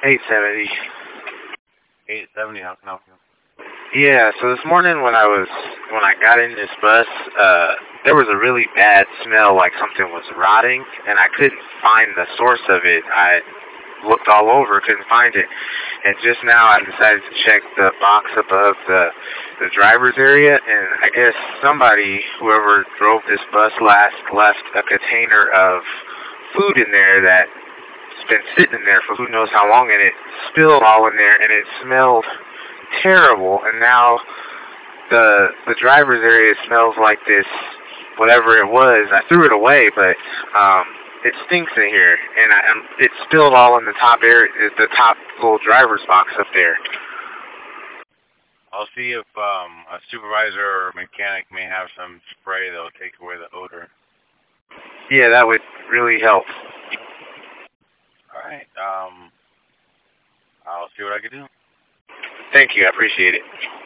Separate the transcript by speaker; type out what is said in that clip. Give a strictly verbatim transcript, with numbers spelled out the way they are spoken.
Speaker 1: eight seventy.
Speaker 2: eight seventy, how can I help you?
Speaker 1: Yeah, so this morning when I was, when I got in this bus, uh, there was a really bad smell like something was rotting, and I couldn't find the source of it. I looked all over, couldn't find it. And just now I decided to check the box above the the driver's area, and I guess somebody, whoever drove this bus last, left a container of food in there that's been sitting in there for who knows how long, and it spilled all in there, and it smelled terrible. And now the the driver's area smells like this, whatever it was. I threw it away, but um, it stinks in here, and I, um, it spilled all in the top area, the top little driver's box up there.
Speaker 2: I'll see if um, a supervisor or mechanic may have some spray that will take away the odor.
Speaker 1: Yeah, that would really help.
Speaker 2: All right. Um, I'll see what I can do.
Speaker 1: Thank you. I appreciate it.